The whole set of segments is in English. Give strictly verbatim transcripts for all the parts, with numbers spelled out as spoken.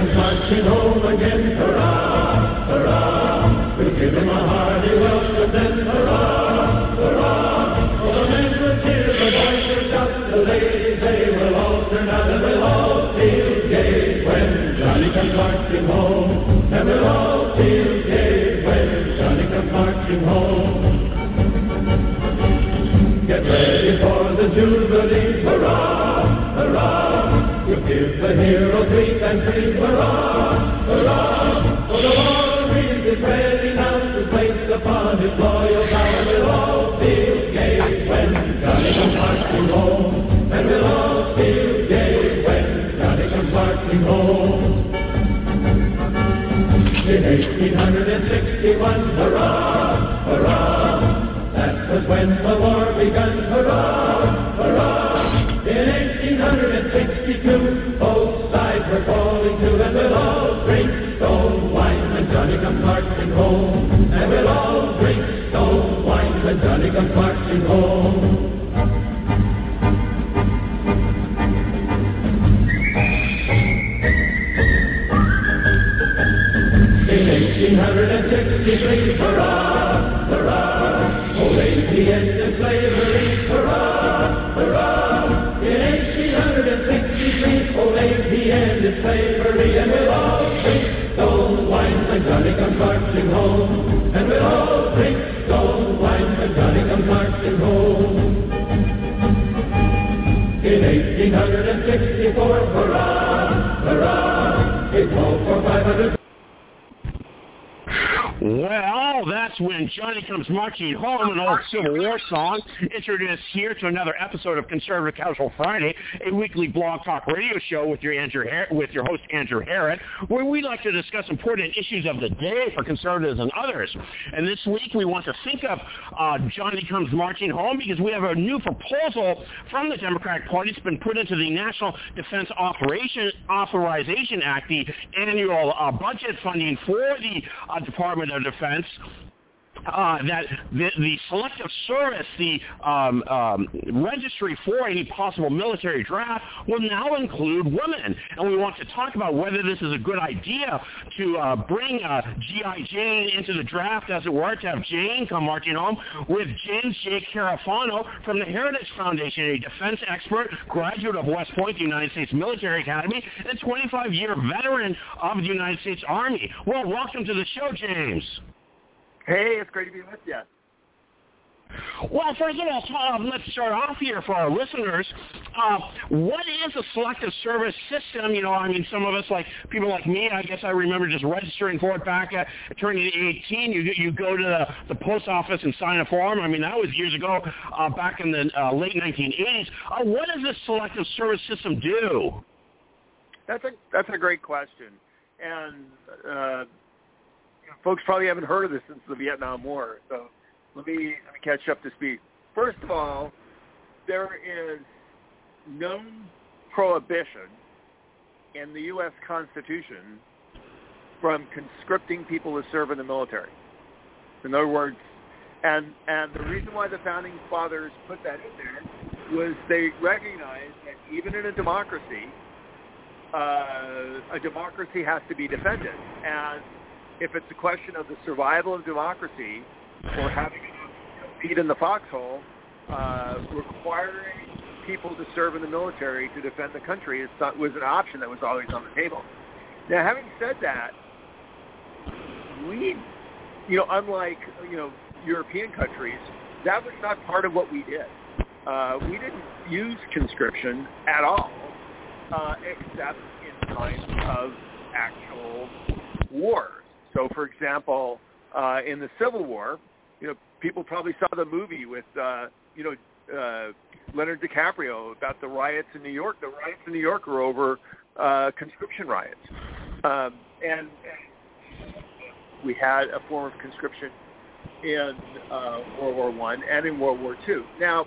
comes marching home again. Hurrah, hurrah, we'll give him a hearty welcome then. Hurrah, hurrah, oh, the men will cheer, the boys will shout, the ladies they will all turn out, and we'll all feel gay when Johnny comes marching home. And we'll all feel gay when Johnny comes marching home. Get ready for the Jubilee, hurrah, hurrah, we'll give the hero three and three, hurrah, hurrah, for the war is ready now to place upon his loyal power. We'll all feel gay when Johnny comes marching home, and we'll all feel gay when Johnny comes marching home. In eighteen sixty-one, hurrah, hurrah, that was when the war began, hurrah, hurrah. In eighteen sixty-two, both sides were falling to, and we'll all drink stone wine when Johnny comes marching home. And we'll all drink stone wine when Johnny comes marching home. In eighteen sixty-three, hurrah, hurrah, oh, the end of slavery, hurrah, hurrah. In eighteen sixty-three, oh, the end of slavery, and we'll all drink stone wine when Johnny comes marching home. And we'll all drink stone wine when Johnny comes marching home. In eighteen sixty-four, hurrah, hurrah, it called for five hundred. Well, that's when Johnny Comes Marching Home, an old Civil War song, introduced here to another episode of Conservative Casual Friday, a weekly blog talk radio show with your Andrew Her- with your host Andrew Herrod, where we like to discuss important issues of the day for conservatives and others. And this week we want to think of uh, Johnny Comes Marching Home because we have a new proposal from the Democratic Party. It's been put into the National Defense Operation Authorization Act, the annual uh, budget funding for the uh, Department of Defense, uh, that the, the selective service, the um, um, registry for any possible military draft will now include women. And we want to talk about whether this is a good idea to uh, bring uh, G I. Jane into the draft, as it were, to have Jane come marching home with James J. Carafano from the Heritage Foundation, a defense expert, graduate of West Point, the United States Military Academy, and twenty-five-year veteran of the United States Army. Well, welcome to the show, James. Hey, it's great to be with you. Well, first of all, Tom, let's start off here for our listeners. Uh, what is a selective service system? You know, I mean, some of us, like people like me, I guess I remember just registering for it back at turning eighteen. You you go to the, the post office and sign a form. I mean, that was years ago, uh, back in the uh, late nineteen eighties. Uh, what does this selective service system do? That's a that's a great question, and uh, folks probably haven't heard of this since the Vietnam War. So let me, let me catch up to speed. First of all, there is no prohibition in the U S Constitution from conscripting people to serve in the military. In other words, and and the reason why the Founding Fathers put that in there was they recognized that even in a democracy, uh, a democracy has to be defended. And if it's a question of the survival of democracy or having a seat in the foxhole, uh, requiring people to serve in the military to defend the country is not, was an option that was always on the table. Now, having said that, we, you know, unlike, you know, European countries, that was not part of what we did. Uh, we didn't use conscription at all, uh, except in times of actual wars. So, for example, uh, in the Civil War, you know, people probably saw the movie with, uh, you know, uh, Leonardo DiCaprio about the riots in New York. The riots in New York were over uh, conscription riots. Um, and, and we had a form of conscription in uh, World War One and in World War Two. Now,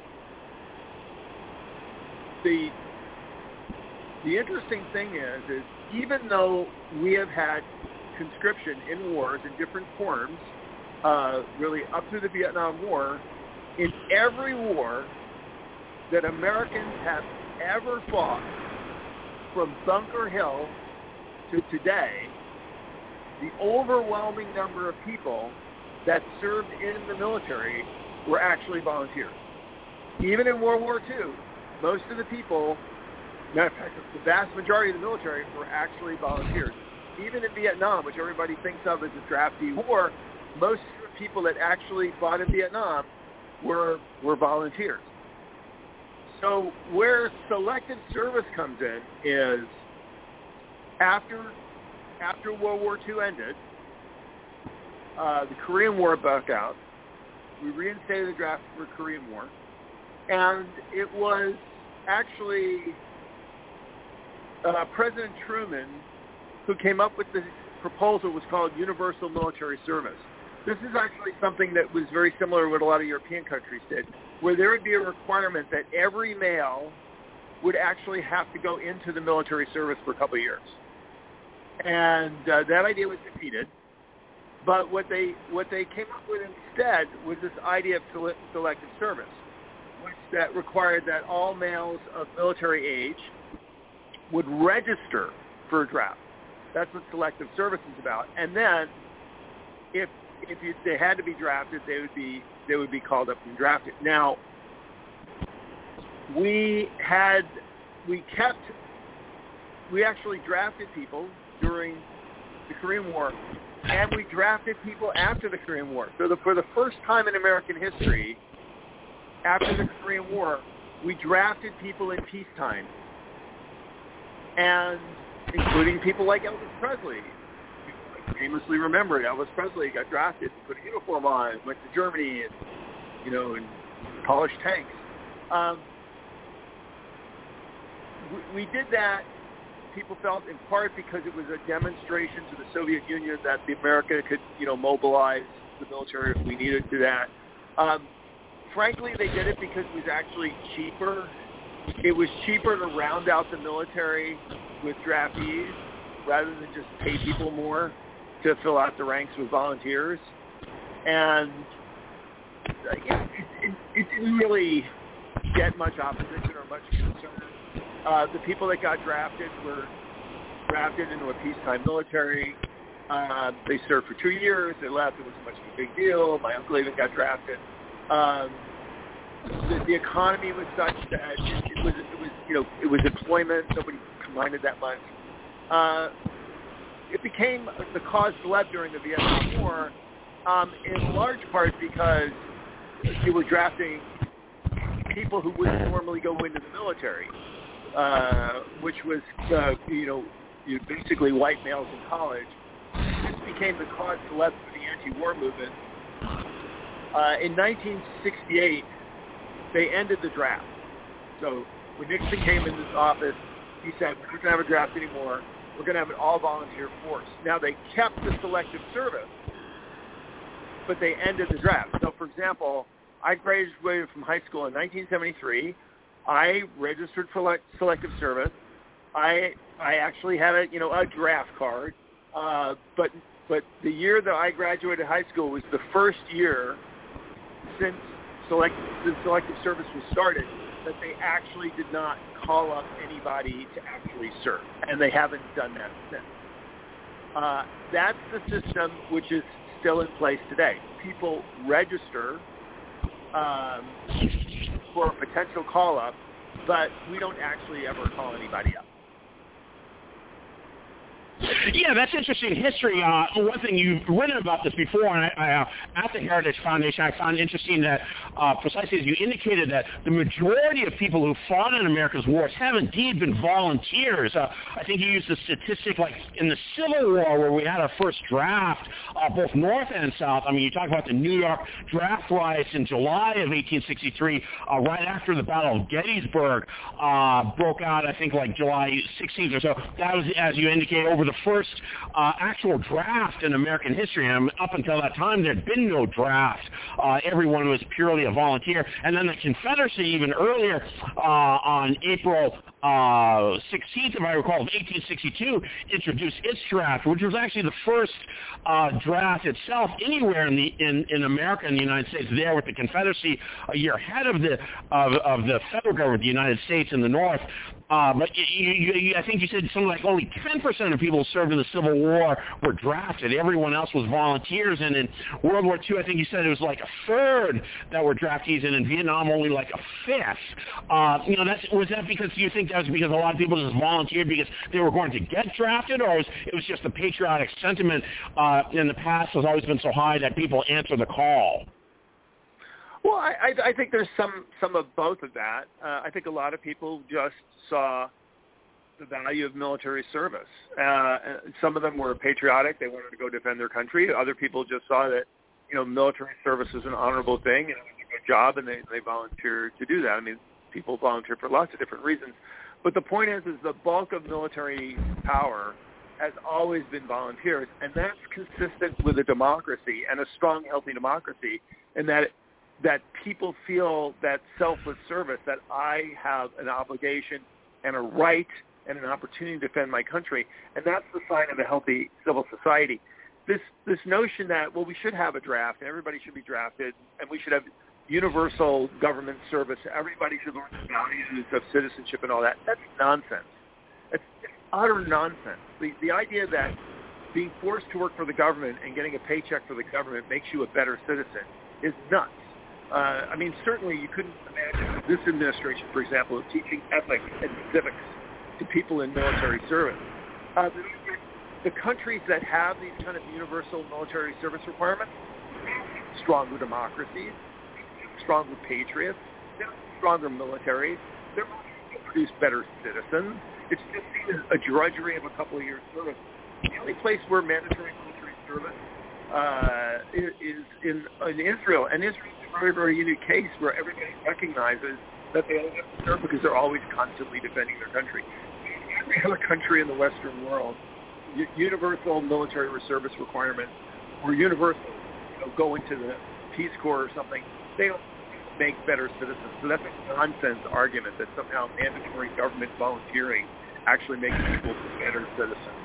the the interesting thing is, is even though we have had conscription in wars in different forms, uh, really up through the Vietnam War, in every war that Americans have ever fought, from Bunker Hill to today, the overwhelming number of people that served in the military were actually volunteers. Even in World War Two, most of the people, matter of fact, the vast majority of the military were actually volunteers. Even in Vietnam, which everybody thinks of as a draftee war, most of the people that actually fought in Vietnam were were volunteers. So where selective service comes in is after after World War Two ended, uh, the Korean War broke out. We reinstated the draft for the Korean War, and it was actually uh, President Truman who came up with this proposal. Was called Universal Military Service. This is actually something that was very similar to what a lot of European countries did, where there would be a requirement that every male would actually have to go into the military service for a couple of years. And uh, that idea was defeated. But what they what they came up with instead was this idea of sele- selective service, which that required that all males of military age would register for a draft. That's what selective service is about. And then, if if you, they had to be drafted, they would be they would be called up and drafted. Now, we had we kept we actually drafted people during the Korean War, and we drafted people after the Korean War. So the, for the first time in American history, after the Korean War, we drafted people in peacetime, and including people like Elvis Presley. Famously remembered, Elvis Presley got drafted, put a uniform on, went to Germany, and you know, and polished tanks. Um, we, we did that. People felt in part because it was a demonstration to the Soviet Union that the America could, you know, mobilize the military if we needed to that. Um, frankly, they did it because it was actually cheaper. It was cheaper to round out the military with draftees rather than just pay people more to fill out the ranks with volunteers. And uh, it, it, it didn't really get much opposition or much concern. Uh, the people that got drafted were drafted into a peacetime military. Uh, they served for two years. They left. It wasn't much of a big deal. My uncle even got drafted. Um, the, the economy was such that it, it was, it was, you know, it was employment. Nobody minded that much. Uh, it became the cause célèbre during the Vietnam War, um, in large part because you were drafting people who wouldn't normally go into the military. Uh, which was, uh, you know, you basically white males in college. This became the cause célèbre for the anti-war movement. Uh, in nineteen sixty-eight, they ended the draft. So when Nixon came into office, he said, we're not going to have a draft anymore. We're going to have an all-volunteer force. Now, they kept the selective service, but they ended the draft. So, for example, I graduated from high school in nineteen seventy-three. I registered for selective service. I I actually had a you know a draft card, uh, but but the year that I graduated high school was the first year since select since selective service was started that they actually did not call up anybody to actually serve, and they haven't done that since. Uh, that's the system which is still in place today. People register Um, for a potential call-up, but we don't actually ever call anybody up. Yeah, that's interesting history. Uh, one thing you've written about this before, and I, I, uh, at the Heritage Foundation, I found interesting that uh, precisely as you indicated that the majority of people who fought in America's wars have indeed been volunteers. Uh, I think you used the statistic like in the Civil War where we had our first draft, uh, both North and South. I mean, you talk about the New York draft riots in July of eighteen sixty-three, uh, right after the Battle of Gettysburg uh, broke out, I think like July sixteenth or so. That was, as you indicate, over the first uh, actual draft in American history. And up until that time, there had been no draft. Uh, everyone was purely a volunteer. And then the Confederacy, even earlier, uh, on April uh, sixteenth, if I recall, of eighteen sixty-two, introduced its draft, which was actually the first uh, draft itself anywhere in the in, in America and the United States. There with the Confederacy a year ahead of the of, of the federal government, the United States in the North. Uh, but you, you, you, I think you said something like only ten percent of people who served in the Civil War were drafted. Everyone else was volunteers. And in World War Two, I think you said it was like a third that were draftees, and in Vietnam only like a fifth. Uh, you know, that's, was that because you think that was because a lot of people just volunteered because they were going to get drafted, or was, it was just the patriotic sentiment uh, in the past has always been so high that people answer the call? Well, I, I, I think there's some, some of both of that. Uh, I think a lot of people just saw the value of military service. Uh, some of them were patriotic. They wanted to go defend their country. Other people just saw that, you know, military service is an honorable thing and it was a good job, and they, they volunteered to do that. I mean, people volunteer for lots of different reasons. But the point is, is the bulk of military power has always been volunteers, and that's consistent with a democracy and a strong, healthy democracy, in that it, that people feel that selfless service, that I have an obligation and a right and an opportunity to defend my country, and that's the sign of a healthy civil society. This this notion that, well, we should have a draft, and everybody should be drafted, and we should have universal government service, everybody should learn the values of citizenship and all that, that's nonsense. It's, it's utter nonsense. The, the idea that being forced to work for the government and getting a paycheck for the government makes you a better citizen is nuts. Uh, I mean, certainly you couldn't imagine this administration, for example, of teaching ethics and civics to people in military service. Uh, the, the countries that have these kind of universal military service requirements, stronger democracies, stronger patriots, stronger militaries, they're going to produce better citizens. It's just seen as a drudgery of a couple of years' service. The only place where mandatory military service uh, is in, in Israel, and Israel is a very, very unique case where everybody recognizes that they only have to serve because they're always constantly defending their country. Every other country in the Western world, universal military service requirements or universal, you know, go into the Peace Corps or something, they don't make better citizens. So that's a nonsense argument that somehow mandatory government volunteering actually makes people better citizens.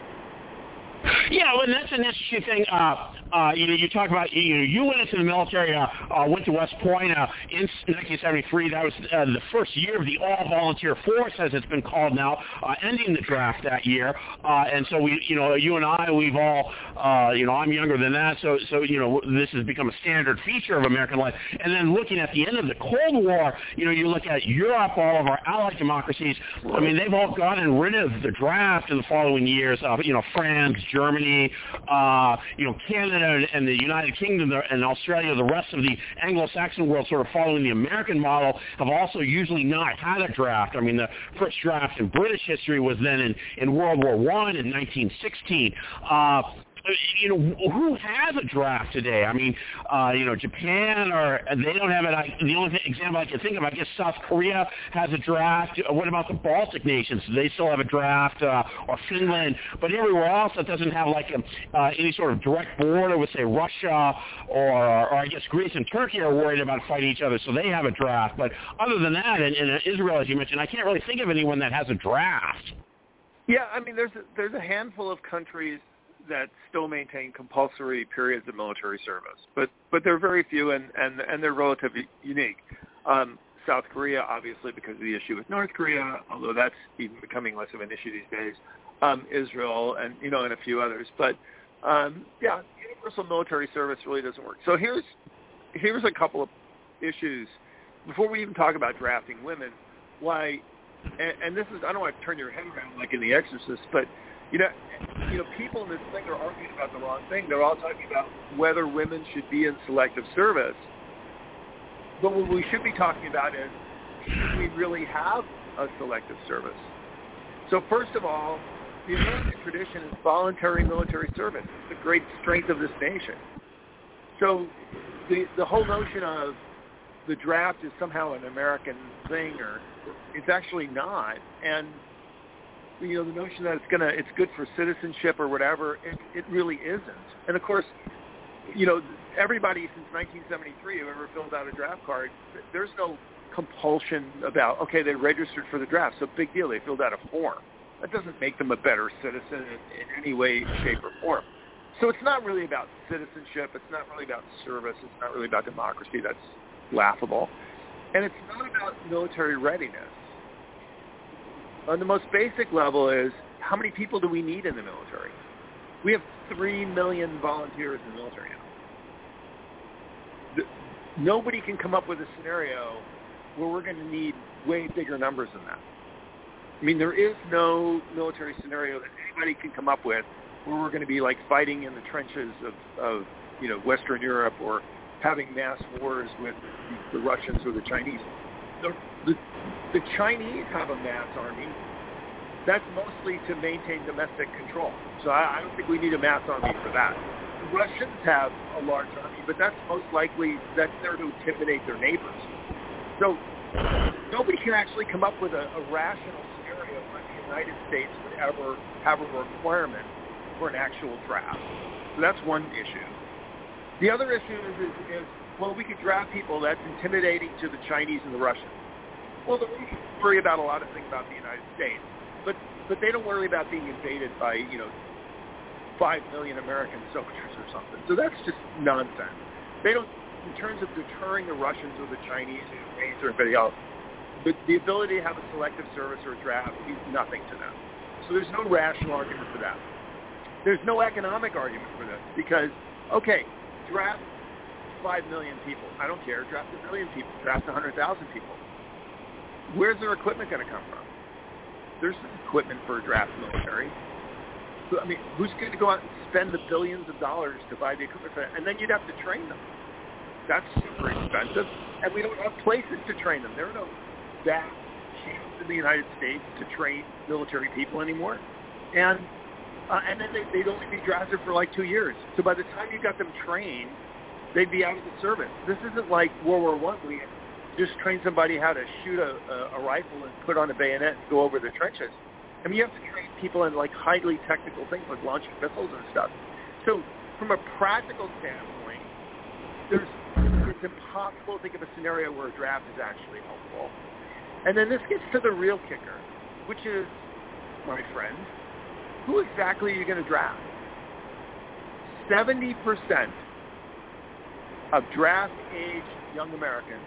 Yeah, well, and that's an interesting thing. Uh, uh, you know, you talk about, you know, you went into the military, uh, uh, went to West Point uh, in nineteen seventy-three. That was uh, the first year of the all-volunteer force, as it's been called now, uh, ending the draft that year. Uh, and so we, you know, you and I, we've all, uh, you know, I'm younger than that, so, so you know, this has become a standard feature of American life. And then looking at the end of the Cold War, you know, you look at Europe, all of our allied democracies. I mean, they've all gotten rid of the draft in the following years. Uh, you know, France, Germany, uh, you know, Canada and the United Kingdom and Australia, the rest of the Anglo-Saxon world sort of following the American model, have also usually not had a draft. I mean, the first draft in British history was then in, in World War One in nineteen sixteen. Uh, you know, who has a draft today? I mean, uh, you know, Japan, or they don't have it. I, the only thing, example I can think of, I guess South Korea has a draft. What about the Baltic nations? Do they still have a draft? Uh, or Finland? But everywhere else that doesn't have like a, uh, any sort of direct border with, say, Russia, or, or I guess Greece and Turkey are worried about fighting each other, so they have a draft. But other than that, in, in Israel, as you mentioned, I can't really think of anyone that has a draft. Yeah, I mean, there's a, there's a handful of countries that still maintain compulsory periods of military service, but but they're very few, and, and, and they're relatively unique. Um, South Korea, obviously, because of the issue with North Korea, although that's even becoming less of an issue these days. Um, Israel, and you know, and a few others. But um, yeah, universal military service really doesn't work. So here's here's a couple of issues before we even talk about drafting women. Why? And, and this is, I don't want to turn your head around like in The Exorcist, but You know, you know, people in this thing are arguing about the wrong thing. They're all talking about whether women should be in selective service. But what we should be talking about is, should we really have a selective service? So first of all, the American tradition is voluntary military service. It's the great strength of this nation. So the the whole notion of the draft is somehow an American thing, or it's actually not. And you know, the notion that it's gonna, it's good for citizenship or whatever, it, it really isn't. And of course, you know, everybody since nineteen seventy-three who ever filled out a draft card, there's no compulsion about, okay, they registered for the draft, so big deal, they filled out a form. That doesn't make them a better citizen in, in any way, shape, or form. So it's not really about citizenship. It's not really about service. It's not really about democracy. That's laughable. And it's not about military readiness. On the most basic level is, how many people do we need in the military? We have three million volunteers in the military now. The, nobody can come up with a scenario where we're going to need way bigger numbers than that. I mean, there is no military scenario that anybody can come up with where we're going to be like fighting in the trenches of, of you know, Western Europe or having mass wars with the, the Russians or the Chinese. The, the, the Chinese have a mass army. That's mostly to maintain domestic control. So I, I don't think we need a mass army for that. The Russians have a large army, but that's most likely that's there to intimidate their neighbors. So nobody can actually come up with a, a rational scenario where the United States would ever have a requirement for an actual draft. So that's one issue. The other issue is, is, is well, we could draft people that's intimidating to the Chinese and the Russians. Well, they worry about a lot of things about the United States, but but they don't worry about being invaded by, you know, five million American soldiers or something. So that's just nonsense. They don't, in terms of deterring the Russians or the Chinese or anybody else, but the ability to have a selective service or a draft means nothing to them. So there's no rational argument for that. There's no economic argument for this because, okay, draft five million people. I don't care. Draft a million people. Draft one hundred thousand people. Where's their equipment going to come from? There's no equipment for a draft military. So, I mean, who's going to go out and spend the billions of dollars to buy the equipment for that? And then you'd have to train them. That's super expensive. And we don't have places to train them. There are no vast camps in the United States to train military people anymore. And uh, and then they, they'd only be drafted for like two years. So by the time you got them trained, they'd be out of the service. This isn't like World War One. We just train somebody how to shoot a, a, a rifle and put on a bayonet and go over the trenches. I mean, you have to train people in like highly technical things like launching missiles and stuff. So from a practical standpoint, there's it's impossible to think of a scenario where a draft is actually helpful. And then this gets to the real kicker, which is, my friend, who exactly are you going to draft? seventy percent of draft-age young Americans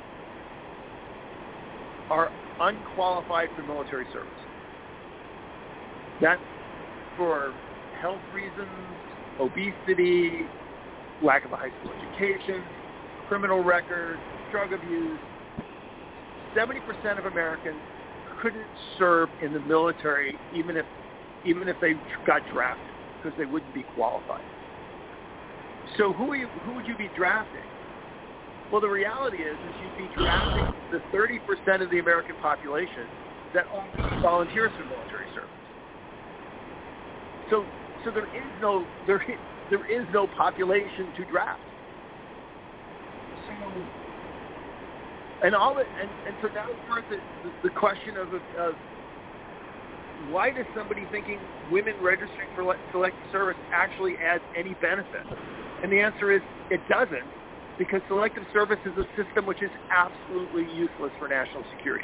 are unqualified for military service. That's for health reasons, obesity, lack of a high school education, criminal record, drug abuse. seventy percent of Americans couldn't serve in the military even if even if they got drafted because they wouldn't be qualified. So who are you, who would you be drafting? Well, the reality is, is you'd be drafting the thirty percent of the American population that only volunteers for military service. So, so there is no there is, there is no population to draft. So, and all that, and, and so now we're at the, the, the question of, of why does somebody thinking women registering for selective service actually adds any benefit? And the answer is it doesn't, because selective service is a system which is absolutely useless for national security.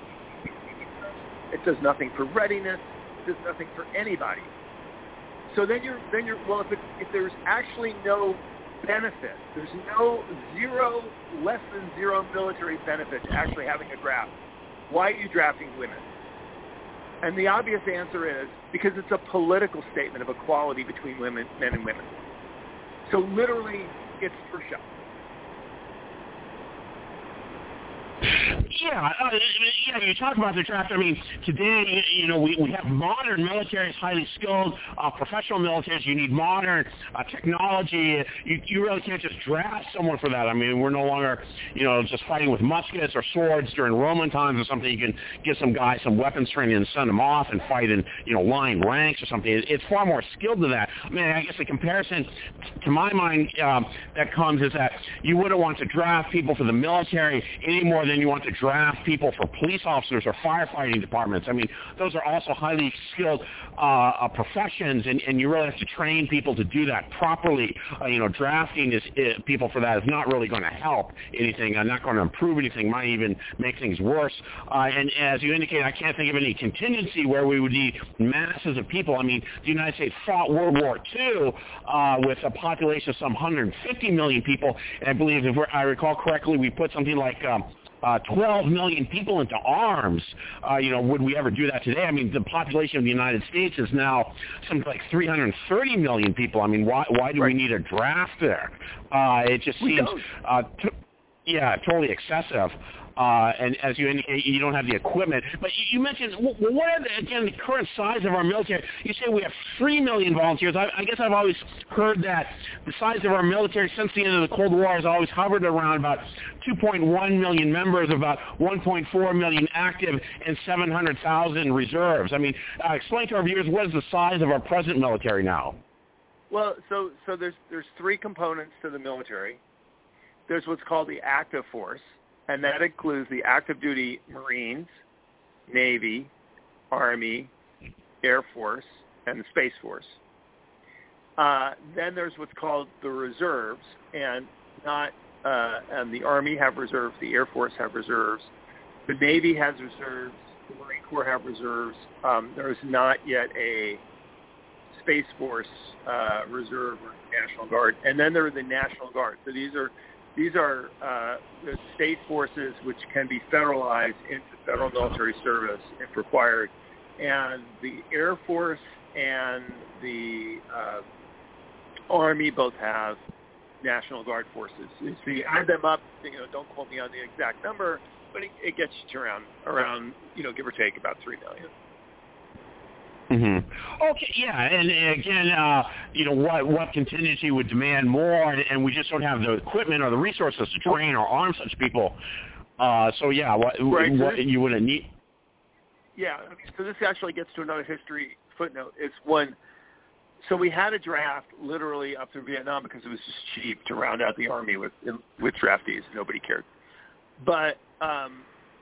It does nothing for readiness. It does nothing for anybody. So then you're then you're well. If it, if there's actually no benefit, there's no zero, less than zero military benefit to actually having a draft. Why are you drafting women? And the obvious answer is because it's a political statement of equality between women, men and women. So literally, it's for show. Yeah, uh, yeah. You talk about the draft. I mean, today, you know, we, we have modern militaries, highly skilled, uh, professional militaries. You need modern uh, technology. You, you really can't just draft someone for that. I mean, we're no longer, you know, just fighting with muskets or swords during Roman times or something. You can give some guy some weapons training and send them off and fight in, you know, line ranks or something. It's far more skilled than that. I mean, I guess the comparison, to my mind, um, that comes is that you wouldn't want to draft people for the military any more than you want to draft people for police officers or firefighting departments. I mean, those are also highly skilled uh, uh, professions, and, and you really have to train people to do that properly. Uh, you know, drafting is, uh, people for that is not really going to help anything, uh, not going to improve anything, might even make things worse. Uh, and as you indicate, I can't think of any contingency where we would need masses of people. I mean, the United States fought World War Two uh, with a population of some one hundred fifty million people, and I believe, if I recall correctly, we put something like um, uh, twelve million people into arms. Uh, you know, would we ever do that today? I mean, the population of the United States is now something like three hundred thirty million people. I mean, why why do right. we need a draft there? Uh, it just we seems, uh, t- yeah, totally excessive. Uh, and as you indicate, you don't have the equipment. But you mentioned, well, what are, the, again, the current size of our military? You say we have three million volunteers. I, I guess I've always heard that the size of our military since the end of the Cold War has always hovered around about two point one million members, about one point four million active, and seven hundred thousand reserves. I mean, uh, explain to our viewers, what is the size of our present military now? Well, so so there's there's three components to the military. There's what's called the active force, and that includes the active duty Marines, Navy, Army, Air Force, and the Space Force. Uh, then there's what's called the reserves, and not uh, and the Army have reserves, the Air Force have reserves, the Navy has reserves, the Marine Corps have reserves. Um, there is not yet a Space Force uh, Reserve or National Guard, and then there are the National Guard. So these are These are uh, the state forces which can be federalized into federal military service if required. And the Air Force and the uh, Army both have National Guard forces. So you add them up, you know, don't quote me on the exact number, but it, it gets you to around, around, you know, give or take about three million. Mm-hmm. Okay, yeah, and again, uh, you know, what what contingency would demand more, and, and we just don't have the equipment or the resources to train or arm such people. Uh, so yeah, what, right, what so this, you wouldn't need. Yeah, I mean, so this actually gets to another history footnote. It's when, so we had a draft literally up through Vietnam because it was just cheap to round out the Army with with draftees. Nobody cared, but um,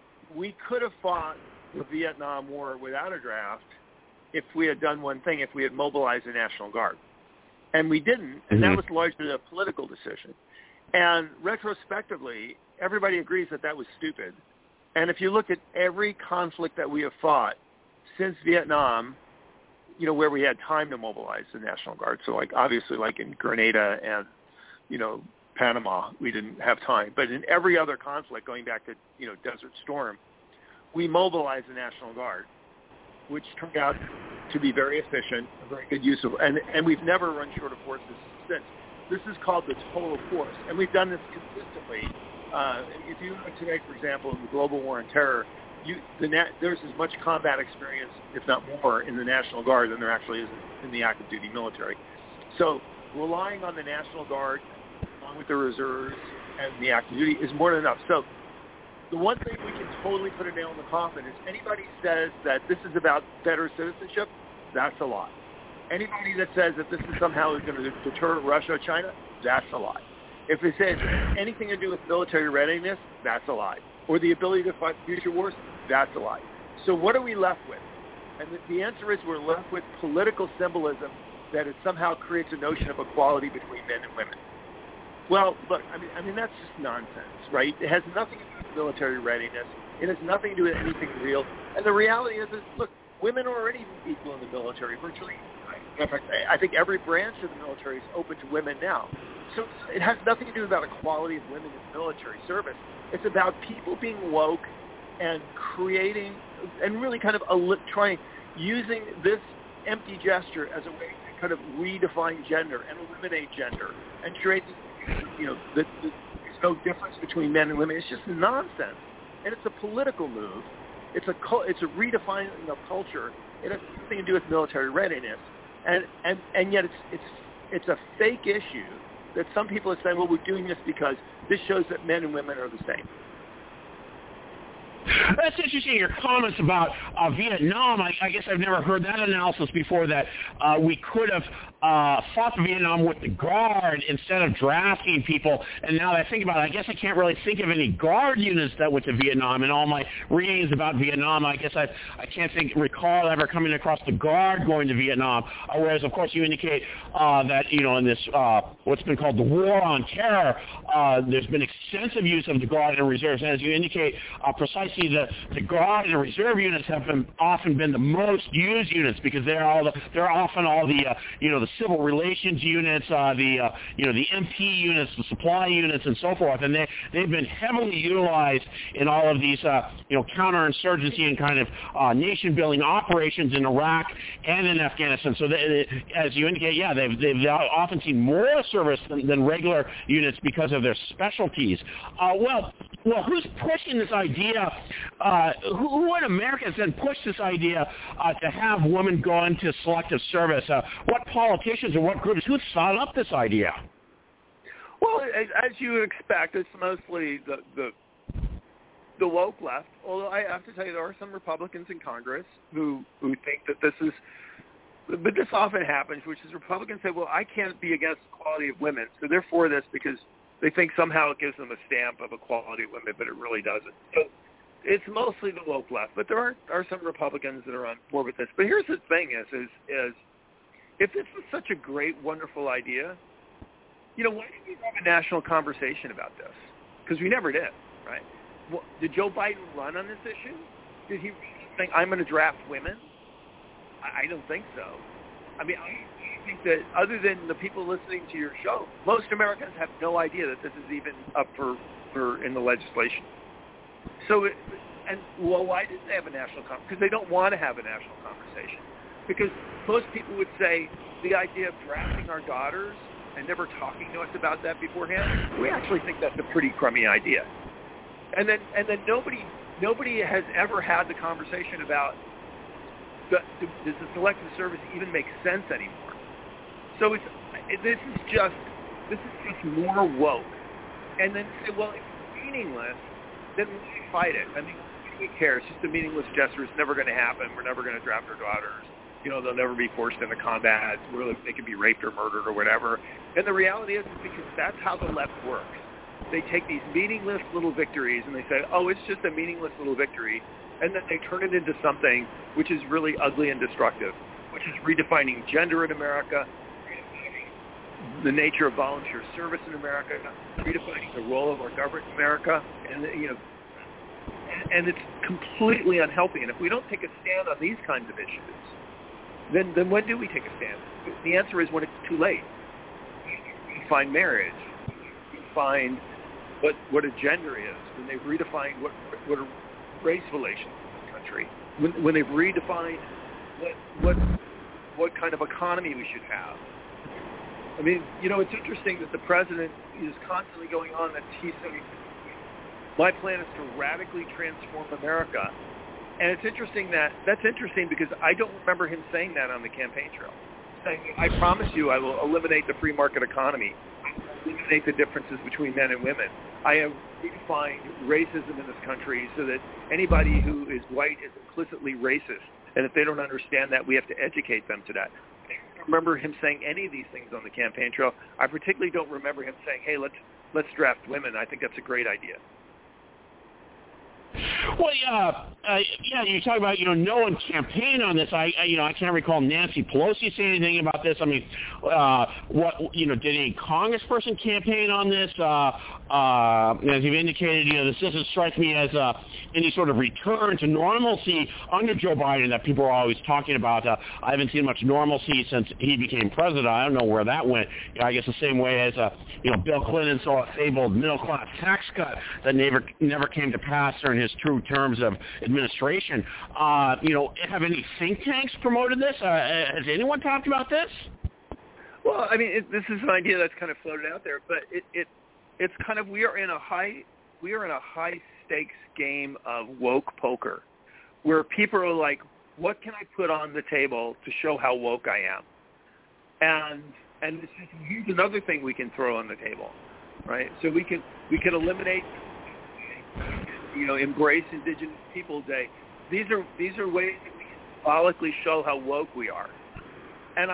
we could have fought the Vietnam War without a draft if we had done one thing, if we had mobilized the National Guard. And we didn't, and mm-hmm. that was largely a political decision. And retrospectively, everybody agrees that that was stupid. And if you look at every conflict that we have fought since Vietnam, you know, where we had time to mobilize the National Guard, so like obviously like in Grenada and, you know, Panama, we didn't have time. But in every other conflict, going back to, you know, Desert Storm, we mobilized the National Guard, which turned out to be very efficient, a very good use of, and, and we've never run short of forces since. This is called the total force, and we've done this consistently. Uh, if you look today, for example, in the global war on terror, you, the na- there's as much combat experience, if not more, in the National Guard than there actually is in the active duty military. So relying on the National Guard, along with the reserves and the active duty, is more than enough. So the one thing we can totally put a nail in the coffin is anybody says that this is about better citizenship, that's a lie. Anybody that says that this is somehow going to deter Russia or China, that's a lie. If it says anything to do with military readiness, that's a lie. Or the ability to fight future wars, that's a lie. So what are we left with? And the, the answer is we're left with political symbolism that it somehow creates a notion of equality between men and women. Well, look, I mean, I mean that's just nonsense, right? It has nothing to do with military readiness. It has nothing to do with anything real. And the reality is, is look, women are already equal in the military, virtually. In fact, I think every branch of the military is open to women now. So it has nothing to do about equality of women in military service. It's about people being woke and creating, and really kind of a, trying, using this empty gesture as a way to kind of redefine gender and eliminate gender and create, you know, that the, there's no difference between men and women. It's just nonsense, and it's a political move. It's a it's a redefining of culture. It has nothing to do with military readiness, and and and yet it's it's it's a fake issue that some people are saying, well, we're doing this because this shows that men and women are the same. That's interesting, your comments about uh, Vietnam. I, I guess I've never heard that analysis before, that uh, we could have uh, fought the Vietnam with the Guard instead of drafting people. And now that I think about it, I guess I can't really think of any Guard units that went to Vietnam. In all my readings about Vietnam, I guess I I can't think recall ever coming across the Guard going to Vietnam. Uh, whereas, of course, you indicate uh, that, you know, in this uh, what's been called the War on Terror, uh, there's been extensive use of the Guard and reserves. And as you indicate, uh, precisely the, the Guard and reserve units have been often been the most used units because they're all the, they're often all the uh, you know the civil relations units, uh, the uh, you know the M P units, the supply units, and so forth, and they they've been heavily utilized in all of these uh, you know counterinsurgency and kind of uh, nation building operations in Iraq and in Afghanistan. So they, as you indicate, yeah, they've they've often seen more service than, than regular units because of their specialties. Uh, well, well, who's pushing this idea? Uh, who, who in America has then pushed this idea uh, to have women go into selective service? Uh, what politicians or what groups? Who thought up this idea? Well, as you would expect, it's mostly the, the the woke left. Although I have to tell you, there are some Republicans in Congress who who think that this is. But this often happens, which is Republicans say, well, I can't be against equality of women, so they're for this because they think somehow it gives them a stamp of equality of women, but it really doesn't. So it's mostly the woke left, but there are, are some Republicans that are on board with this. But here's the thing is, is, is if this was such a great, wonderful idea, you know, why didn't we have a national conversation about this? Because we never did, right? Well, did Joe Biden run on this issue? Did he think, I'm going to draft women? I don't think so. I mean, I think that other than the people listening to your show, most Americans have no idea that this is even up for, for in the legislation. So, it, and well, why didn't they have a national conversation? Because they don't want to have a national conversation. Because most people would say the idea of drafting our daughters and never talking to us about that beforehand, we actually think that's a pretty crummy idea. And then, and then nobody, nobody has ever had the conversation about, does the selective service even make sense anymore? So it's this is just this is just more woke. And then say, well, if it's meaningless, then why fight it? I mean, who cares? It's just a meaningless gesture. It's never going to happen. We're never going to draft our daughters. You know, they'll never be forced into combat. Really, they can be raped or murdered or whatever. And the reality is, because that's how the left works. They take these meaningless little victories and they say, oh, it's just a meaningless little victory. And then they turn it into something which is really ugly and destructive, which is redefining gender in America, redefining the nature of volunteer service in America, redefining the role of our government in America, and you know, and it's completely unhealthy. And if we don't take a stand on these kinds of issues, then then when do we take a stand? The answer is when it's too late. We find marriage, we find what what a gender is, when they've redefined what what a race relations in this country, when, when they've redefined what what what kind of economy we should have. I mean, you know, it's interesting that the president is constantly going on that he's saying, my plan is to radically transform America. And it's interesting that, that's interesting because I don't remember him saying that on the campaign trail. Saying, I promise you I will eliminate the free market economy, eliminate the differences between men and women. I have redefined racism in this country so that anybody who is white is implicitly racist. And if they don't understand that, we have to educate them to that. I don't remember him saying any of these things on the campaign trail. I particularly don't remember him saying, hey, let's let's draft women. I think that's a great idea. Well, yeah, uh, yeah. You talk about, you know, no one campaigned on this. I, I, you know, I can't recall Nancy Pelosi saying anything about this. I mean, uh, what, you know, did any congressperson campaign on this? Uh, uh, as you've indicated, you know, this doesn't strike me as uh, any sort of return to normalcy under Joe Biden that people are always talking about. Uh, I haven't seen much normalcy since he became president. I don't know where that went. You know, I guess the same way as, uh, you know, Bill Clinton saw a fabled middle-class tax cut that never never came to pass during his true terms of administration. Uh, you know, have any think tanks promoted this? Uh, has anyone talked about this? Well, I mean, it, this is an idea that's kind of floated out there, but it, it it's kind of we are in a high we are in a high stakes game of woke poker, where people are like, what can I put on the table to show how woke I am? And and this is, here's another thing we can throw on the table, right? So we can we can eliminate, you know, embrace Indigenous People Day. These are these are ways that we can symbolically show how woke we are. And I,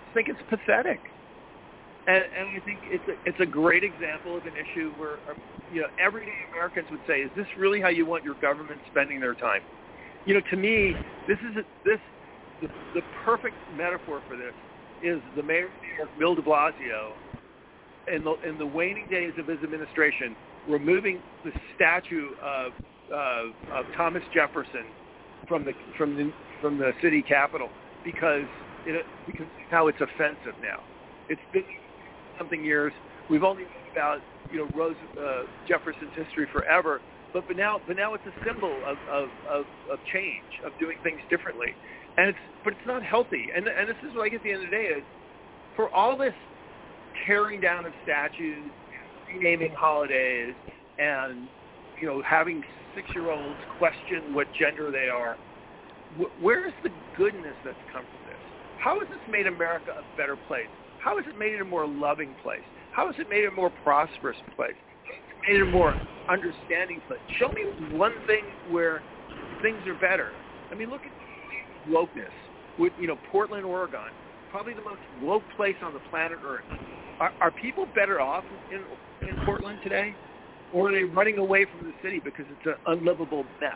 think it's pathetic. And, and I think it's a, it's a great example of an issue where, you know, everyday Americans would say, is this really how you want your government spending their time? You know, to me, this is a, this the, the perfect metaphor for this is the mayor of New York, Bill de Blasio, in the, in the waning days of his administration, removing the statue of, uh, of Thomas Jefferson from the from the from the city capitol because it because how it's offensive now. It's been something years. We've only known about you know Rose uh, Jefferson's history forever, but but now but now it's a symbol of, of, of, of change, of doing things differently, and it's but it's not healthy. And and this is what I get at the end of the day is for all this tearing down of statues, renaming holidays, and you know having six-year-olds question what gender they are. Where's the goodness that's come from this? How has this made America a better place? How has it made it a more loving place? How has it made it a more prosperous place? How has it made it a more understanding place? Show me one thing where things are better. I mean, look at wokeness. With you know, Portland, Oregon, probably the most woke place on the planet Earth. Are, are people better off in, in Portland today? Or are they running away from the city because it's an unlivable mess?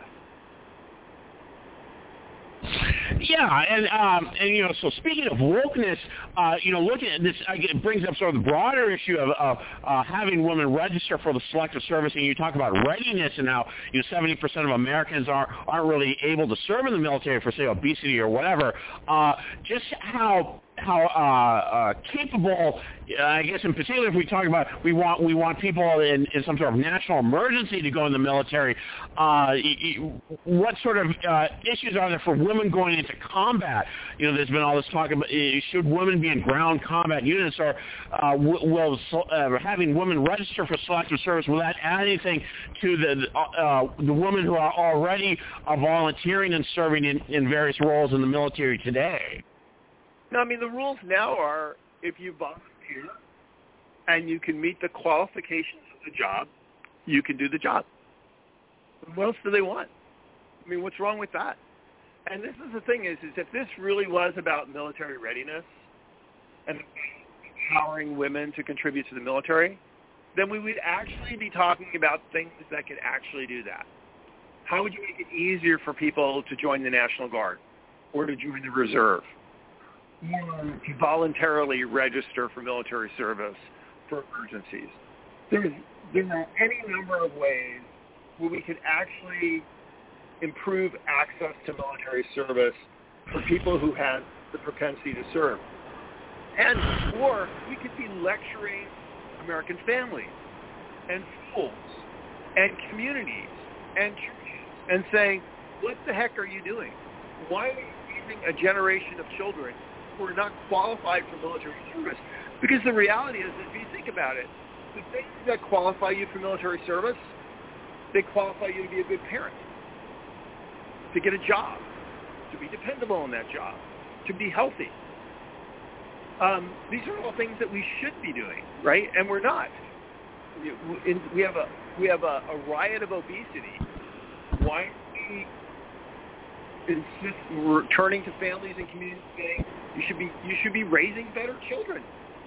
Yeah, and um, and you know, so speaking of wokeness, uh, you know, looking at this, uh, it brings up sort of the broader issue of, of uh, having women register for the Selective Service, and you talk about readiness and how you know seventy percent of Americans aren't aren't really able to serve in the military for say obesity or whatever. Uh, just how how uh, uh, capable, uh, I guess in particular if we talk about we want we want people in, in some sort of national emergency to go in the military, uh, what sort of uh, issues are there for women going into combat? You know, there's been all this talk about uh, should women be in ground combat units, or uh, will uh, having women register for Selective Service, will that add anything to the uh, the women who are already uh, volunteering and serving in, in various roles in the military today? No, I mean, the rules now are if you volunteer and you can meet the qualifications of the job, you can do the job. What else do they want? I mean, what's wrong with that? And this is the thing is, is if this really was about military readiness and empowering women to contribute to the military, then we would actually be talking about things that could actually do that. How would you make it easier for people to join the National Guard or to join the Reserve? To voluntarily register for military service for emergencies. There's, there are any number of ways where we could actually improve access to military service for people who have the propensity to serve. And, or we could be lecturing American families and schools and communities and churches and saying, what the heck are you doing? Why are you raising a generation of children who are not qualified for military service? Because the reality is, if you think about it, the things that qualify you for military service, they qualify you to be a good parent, to get a job, to be dependable in that job, to be healthy. Um, these are all things that we should be doing, right? And we're not. We have a we have a, a riot of obesity. Why do we insist returning to families and communities saying you should be you should be raising better children?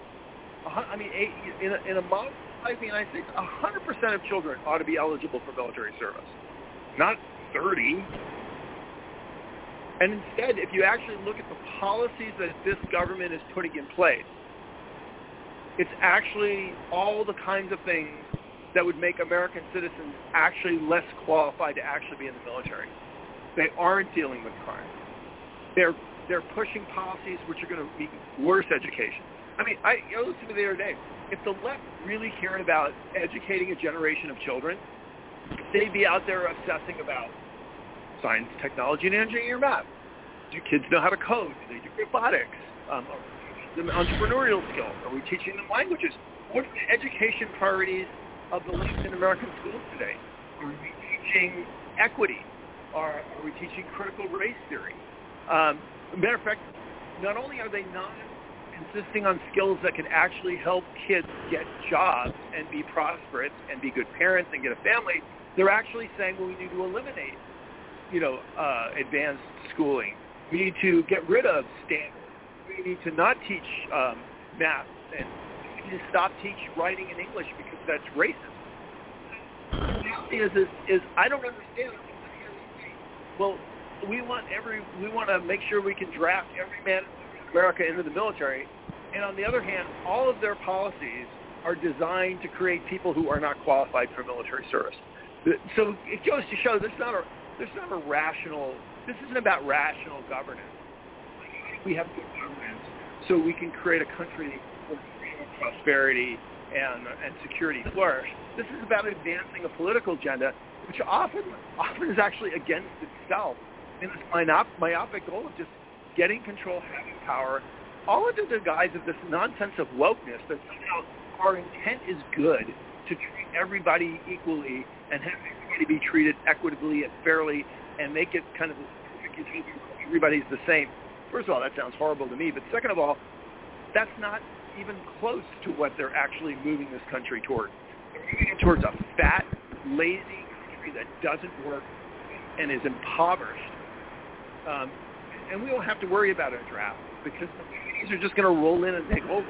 I mean, in a, in a modern society in the United States, one hundred percent of children ought to be eligible for military service, not thirty. And instead, if you actually look at the policies that this government is putting in place, it's actually all the kinds of things that would make American citizens actually less qualified to actually be in the military. They aren't dealing with crime. They're they're pushing policies which are going to make worse education. I mean, I you know, listened to me the other day. If the left really cared about educating a generation of children, they'd be out there obsessing about science, technology, and engineering, math. Do kids know how to code? Do they do robotics? Um, are we teaching them entrepreneurial skills? Are we teaching them languages? What are the education priorities of the left in American schools today? Are we teaching equity? Are, are we teaching critical race theory? Um, matter of fact, not only are they not insisting on skills that can actually help kids get jobs and be prosperous and be good parents and get a family, they're actually saying, well, we need to eliminate, you know, uh, advanced schooling. We need to get rid of standards. we need to not teach um, math, and we need to stop teaching writing and English because that's racist. The reality is, is, is I don't understand. Well, we want every we want to make sure we can draft every man in America into the military, and on the other hand, all of their policies are designed to create people who are not qualified for military service. So it goes to show there's not a there's not a rational. This isn't about rational governance. We have good governance so we can create a country where prosperity and and security flourish. This is about advancing a political agenda, which often often is actually against itself. In this myop, myopic goal of just getting control, having power, all under the guise of this nonsense of wokeness that somehow our intent is good to treat everybody equally and have everybody be treated equitably and fairly and make it kind of everybody's the same. First of all, that sounds horrible to me. But second of all, that's not even close to what they're actually moving this country toward. They're moving it towards a fat, lazy country that doesn't work and is impoverished. Um, and we don't have to worry about a draft because the ladies are just going to roll in and take over.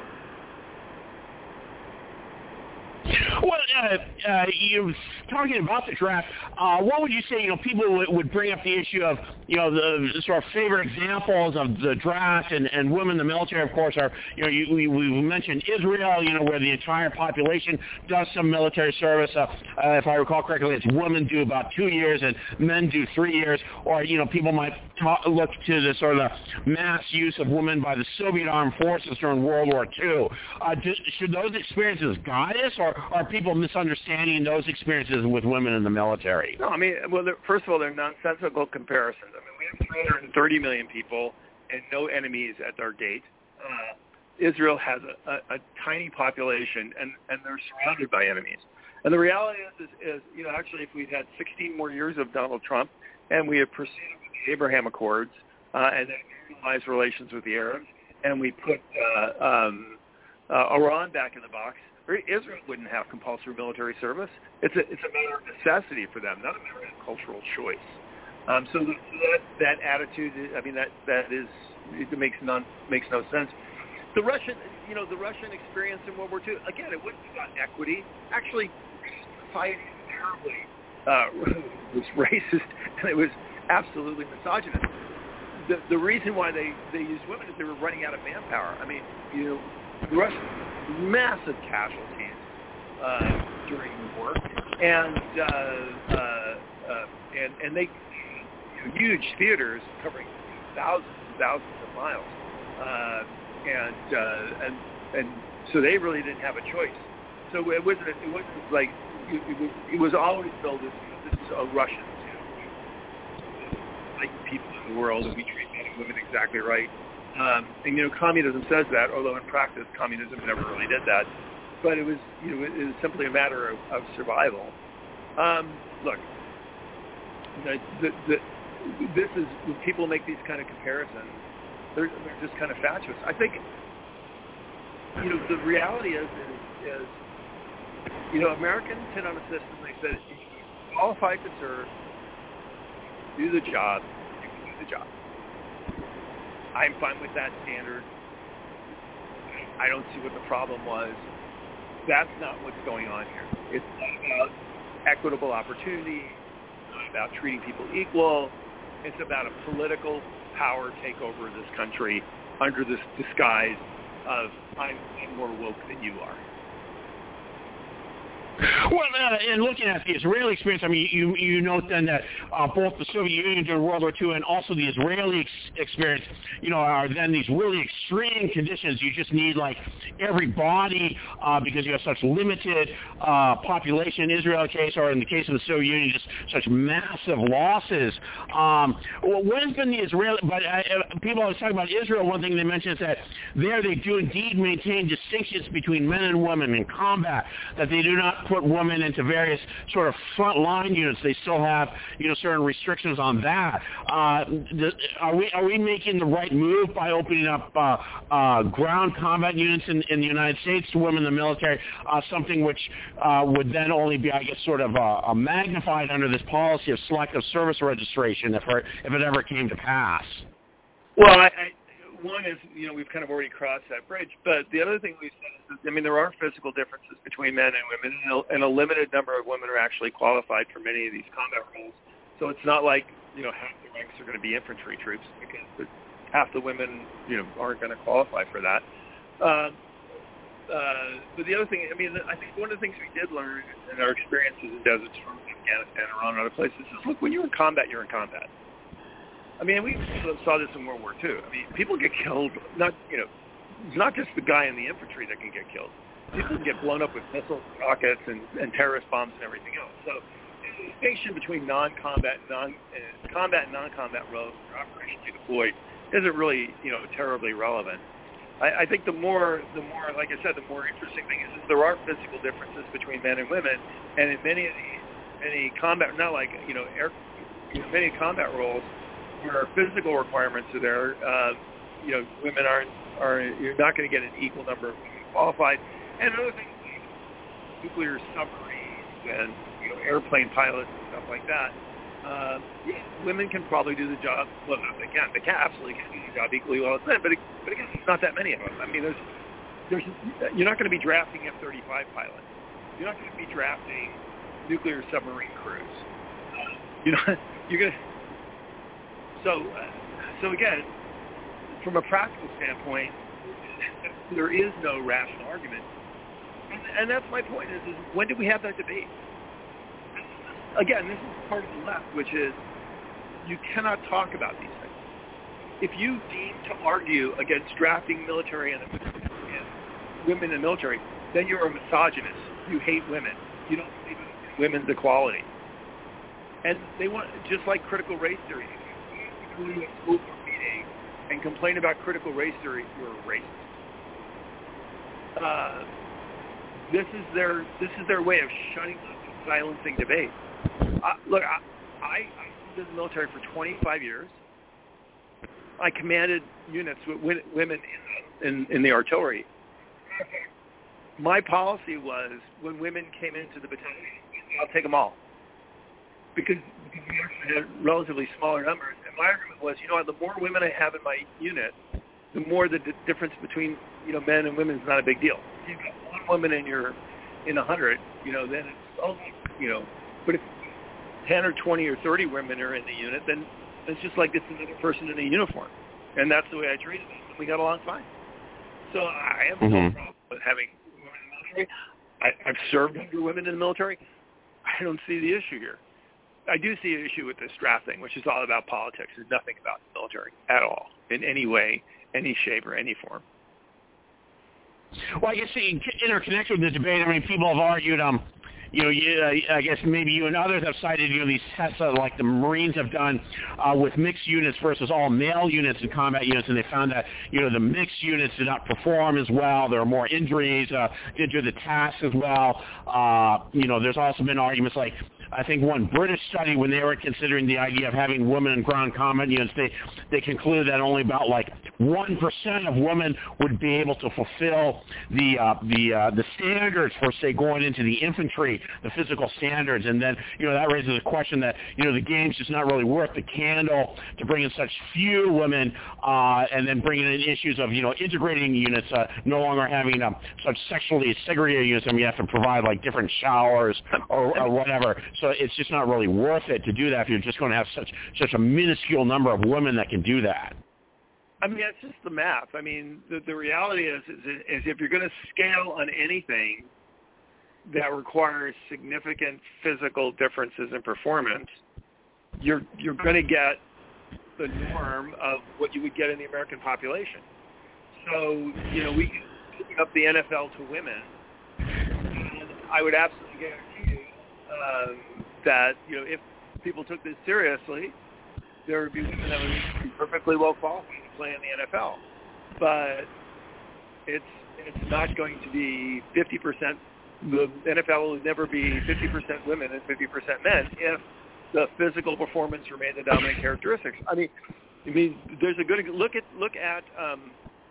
Well, uh, uh, you talking about the draft. Uh, what would you say? You know, people would, would bring up the issue of, you know, the sort of favorite examples of the draft and, and women in the military. Of course, are you know, you, we, we mentioned Israel. You know, where the entire population does some military service. Uh, uh, if I recall correctly, it's women do about two years and men do three years. Or you know, people might talk, look to the sort of the mass use of women by the Soviet armed forces during World War Two. Uh, do, should those experiences guide us, or are people misunderstanding those experiences with women in the military? No, I mean, well, first of all, they're nonsensical comparisons. I mean, we have three hundred thirty million people and no enemies at our gate. Uh, Israel has a, a, a tiny population, and, and they're surrounded by enemies. And the reality is, is, is, you know, actually, if we'd had sixteen more years of Donald Trump and we had proceeded with the Abraham Accords uh, and then normalized relations with the Arabs, and we put uh, um, uh, Iran back in the box, Israel wouldn't have compulsory military service. It's a it's a matter of necessity for them, not a matter of cultural choice. Um, so the, that that attitude, I mean, that that is it makes none makes no sense. The Russian, you know, the Russian experience in World War Two. Again, it wasn't about equity. Actually, society terribly uh, was racist, and it was absolutely misogynist. The the reason why they they used women is they were running out of manpower. I mean, you know, the Russians. Massive casualties uh, during the war, and uh, uh, uh, and and they you know, huge theaters covering thousands and thousands of miles, uh, and uh, and and so they really didn't have a choice. So it wasn't it wasn't like it, it, was, it was always billed as you know, this is a Russian, you know, like people in the world, and we treat men and women exactly right. Um, and, you know, communism says that, although in practice communism never really did that. But it was, you know, it, it was simply a matter of, of survival. Um, look, the, the, the, this is, when people make these kind of comparisons, they're, they're just kind of fatuous. I think, you know, the reality is, is, is you know, Americans hit on a system, they said, if you're qualified to serve, do the job, you can do the job. I'm fine with that standard. I don't see what the problem was. That's not what's going on here. It's not about equitable opportunity. It's not about treating people equal. It's about a political power takeover of this country under this disguise of I'm, I'm more woke than you are. Well, uh, and looking at the Israeli experience, I mean, you you note then that uh, both the Soviet Union during World War Two and also the Israeli ex- experience, you know, are then these really extreme conditions. You just need like every body uh, because you have such limited uh, population in Israel's case, or in the case of the Soviet Union, just such massive losses. Um, well, when's been the Israeli? But uh, people always talk about Israel. One thing they mention is that there they do indeed maintain distinctions between men and women in combat. That they do not put women into various sort of front-line units. They still have, you know, certain restrictions on that. Uh, the, are we are we making the right move by opening up uh, uh, ground combat units in, in the United States to women in the military? Uh, something which uh, would then only be, I guess, sort of uh, magnified under this policy of selective service registration if, if it ever came to pass. Well, I, I, one is, you know, we've kind of already crossed that bridge. But the other thing we've said is, that, I mean, there are physical differences between men and women, and a, and a limited number of women are actually qualified for many of these combat roles. So it's not like, you know, half the ranks are going to be infantry troops, because half the women, you know, aren't going to qualify for that. Uh, uh, but the other thing, I mean, I think one of the things we did learn in our experiences in deserts from Afghanistan, Iran, and other places is, look, when you're in combat, you're in combat. I mean, we saw this in World War Two. I mean, people get killed, not, you know, it's not just the guy in the infantry that can get killed. People get blown up with missiles, rockets, and, and terrorist bombs and everything else. So the distinction between non-combat, non, uh, combat and non-combat roles that are operationally deployed isn't really, you know, terribly relevant. I, I think the more, the more, like I said, the more interesting thing is, is there are physical differences between men and women, and in many of the, many combat, not like, you know, air, you know, many combat roles, where physical requirements are there, uh, you know, women aren't, are, you're not going to get an equal number of women qualified. And another thing, like nuclear submarines and, you know, airplane pilots and stuff like that, uh, yeah, women can probably do the job. Well, not they can. They can absolutely can do the job equally well as men. But, it, but again, it's not that many of them. I mean, there's, there's, you're not going to be drafting F thirty-five pilots. You're not going to be drafting nuclear submarine crews. Uh, you know, you're going to. So, uh, so again, from a practical standpoint, there is no rational argument, and, and that's my point. Is, is when did we have that debate? Again, this is part of the left, which is you cannot talk about these things. If you deem to argue against drafting military and, and women in the military, then you're a misogynist. You hate women. You don't believe in women's equality. And they want, just like critical race theory, if you go to a school board meeting and complain about critical race theory, you're a racist. Uh, this is their this is their way of shutting up and silencing debate. Uh, look, I, I, I was in the military for twenty-five years. I commanded units with women in, in, in the artillery. My policy was, when women came into the battalion, I'll take them all. Because, because we actually had relatively smaller numbers. And my argument was, you know, the more women I have in my unit, the more the d- difference between, you know, men and women is not a big deal. If you've got one woman in your, in a hundred, you know, then it's, oh, you know, but if ten or twenty or thirty women are in the unit, then it's just like it's another person in a uniform. And that's the way I treated them. We got along fine. So I have mm-hmm. no problem with having women in the military. I, I've served under women in the military. I don't see the issue here. I do see an issue with this draft thing, which is all about politics. There's nothing about the military at all, in any way, any shape, or any form. Well, I guess in interconnection with the debate, I mean, people have argued, um, you know, you, uh, I guess maybe you and others have cited, you know, these tests uh, like the Marines have done uh, with mixed units versus all male units and combat units, and they found that, you know, the mixed units did not perform as well. There are more injuries, uh, did do the tasks as well. Uh, you know, there's also been arguments like, I think one British study, when they were considering the idea of having women in ground combat units, they they concluded that only about like one percent of women would be able to fulfill the uh, the uh, the standards for, say, going into the infantry, the physical standards. And then, you know, that raises a question that, you know, the game's just not really worth the candle to bring in such few women, uh, and then bringing in issues of, you know, integrating units, uh, no longer having um, such sexually segregated units. I mean, you have to provide like different showers or, or whatever. So it's just not really worth it to do that if you're just going to have such such a minuscule number of women that can do that. I mean, it's just the math. I mean, the, the reality is, is, is if you're going to scale on anything that requires significant physical differences in performance, you're you're going to get the norm of what you would get in the American population. So, you know, we can pick up the N F L to women, and I would absolutely guarantee you Um, that, you know, if people took this seriously, there would be women that would be perfectly well qualified to play in the N F L. But it's it's not going to be fifty percent. The N F L will never be fifty percent women and fifty percent men if the physical performance remain the dominant characteristics. I mean, I mean, there's a good look at look at um,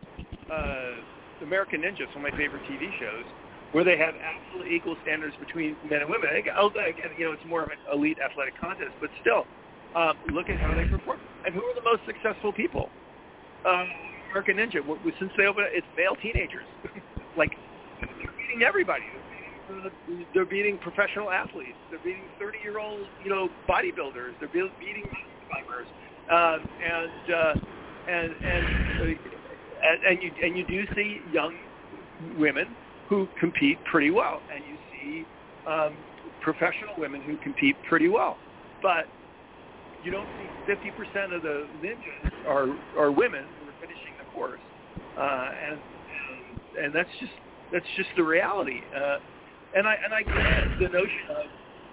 uh, American Ninja, one of my favorite T V shows, where they have absolutely equal standards between men and women. Again, you know, it's more of an elite athletic contest, but still, um, look at how they perform. And who are the most successful people? Um, American Ninja, since they opened it, it's male teenagers. Like, they're beating everybody. They're beating professional athletes. They're beating thirty-year-old, you know, bodybuilders. They're beating mountain climbers, uh, and, uh, and and and and you and you do see young women who compete pretty well, and you see um, professional women who compete pretty well, but you don't see fifty percent of the ninjas are are women who are finishing the course, uh, and, and and that's just that's just the reality. Uh, And I and I get the notion of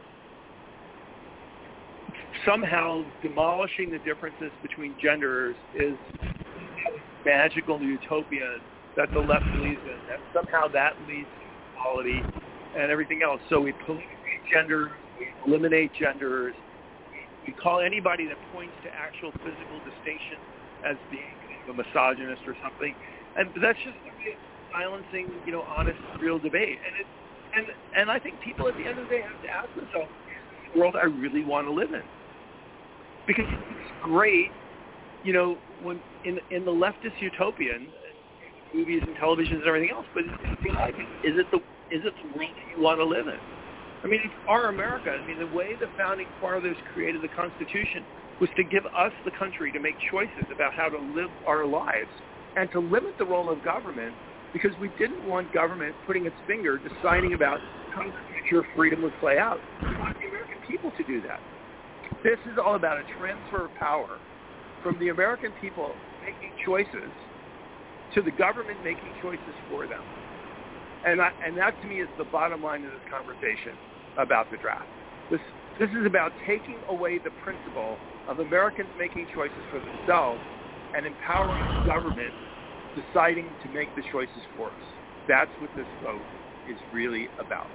somehow demolishing the differences between genders is magical utopia that the left believes in. That somehow that leads to equality and everything else. So we politicate genders, we eliminate genders, we call anybody that points to actual physical distinction as being a misogynist or something, and that's just a way of silencing, you know, honest, real debate. And it And and I think people at the end of the day have to ask themselves, is this the world I really want to live in? Because it's great, you know, when in in the leftist utopian, movies and televisions and everything else, but is it the is it the world that you want to live in? I mean, it's our America. I mean, the way the founding fathers created the Constitution was to give us the country to make choices about how to live our lives and to limit the role of government, because we didn't want government putting its finger deciding about how the future of freedom would play out. We want the American people to do that. This is all about a transfer of power from the American people making choices to the government making choices for them. And, I, and that, to me, is the bottom line of this conversation about the draft. This, this is about taking away the principle of Americans making choices for themselves and empowering government deciding to make the choices for us. That's what this vote is really about.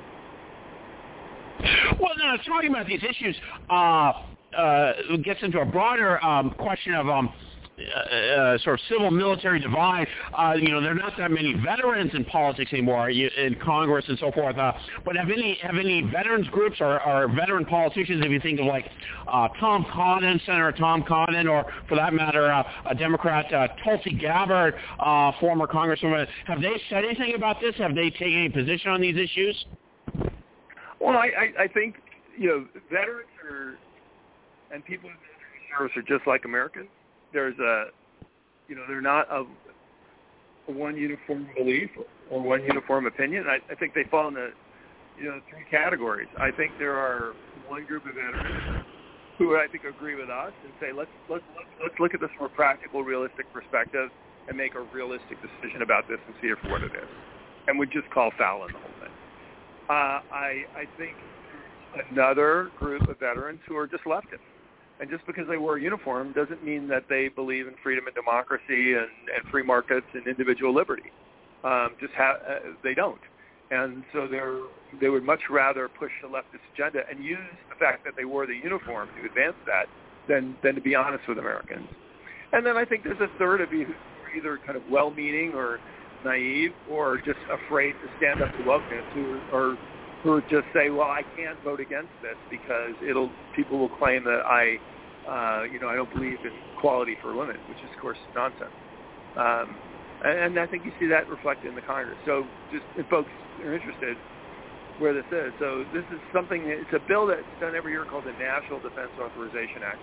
Well, now, talking about these issues uh, uh, gets into a broader um, question of um, uh, uh, sort of civil-military divide. Uh, you know, there are not that many veterans in politics anymore, in Congress and so forth. Uh, but have any have any veterans groups or, or veteran politicians, if you think of like uh, Tom Cotton, Senator Tom Cotton, or for that matter, uh, a Democrat, uh, Tulsi Gabbard, uh, former Congresswoman, have they said anything about this? Have they taken any position on these issues? Well, I, I, I think, you know, veterans are, and people in the service are just like Americans. There's a, you know, they're not of one uniform belief or one uniform opinion. I, I think they fall into, you know, three categories. I think there are one group of veterans who I think agree with us and say, let's let's let's look at this from a practical, realistic perspective and make a realistic decision about this and see it for what it is, and would just call foul on the whole thing. Uh, I I think another group of veterans who are just leftists. And just because they wear a uniform doesn't mean that they believe in freedom and democracy and, and free markets and individual liberty. Um, just ha- uh, they don't. And so they're, they would much rather push the leftist agenda and use the fact that they wore the uniform to advance that than, than to be honest with Americans. And then I think there's a third of you who are either kind of well-meaning or naive or just afraid to stand up to wokeness, who are who just say, well, I can't vote against this because it'll people will claim that I, uh, you know, I don't believe in equality for women, which is, of course, nonsense. Um, and, and I think you see that reflected in the Congress. So just if folks are interested where this is. So this is something, it's a bill that's done every year called the National Defense Authorization Act.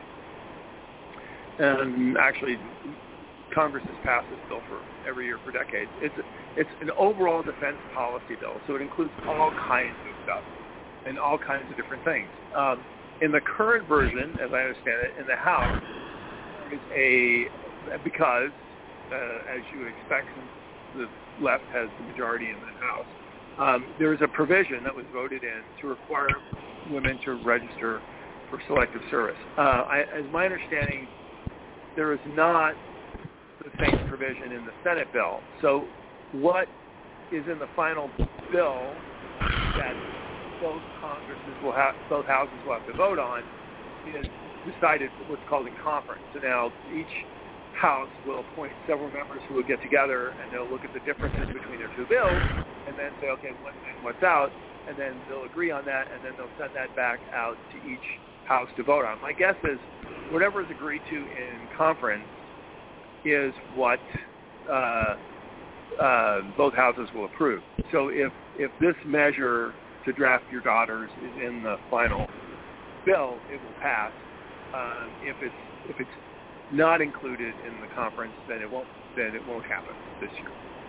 And actually, Congress has passed this bill for every year for decades. It's it's an overall defense policy bill, so it includes all kinds of stuff and all kinds of different things. Um, in the current version, as I understand it, in the House, is a because uh, as you would expect, since the left has the majority in the House, um, there is a provision that was voted in to require women to register for selective service. Uh, I, as my understanding, there is not the same provision in the Senate bill. So what is in the final bill that both Congresses will have, both houses will have to vote on is decided what's called in conference. So now each house will appoint several members who will get together and they'll look at the differences between their two bills and then say, okay, what's in, what's out, and then they'll agree on that, and then they'll send that back out to each house to vote on. My guess is whatever is agreed to in conference is what uh, uh, both houses will approve. So if, if this measure to draft your daughters is in the final bill, it will pass. Uh, if it's if it's not included in the conference, then it won't then it won't happen this year.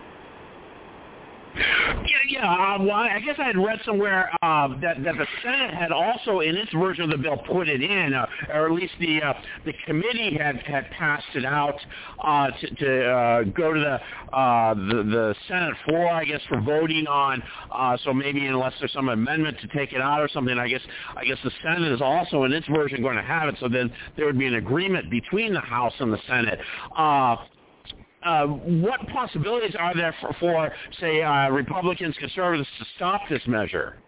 Yeah, yeah. Uh, well, I guess I had read somewhere uh, that that the Senate had also, in its version of the bill, put it in, uh, or at least the uh, the committee had, had passed it out uh, to, to uh, go to the, uh, the the Senate floor, I guess, for voting on. Uh, so maybe unless there's some amendment to take it out or something, I guess I guess the Senate is also in its version going to have it. So then there would be an agreement between the House and the Senate. Uh, Uh, what possibilities are there for, for say, uh, Republicans, conservatives to stop this measure?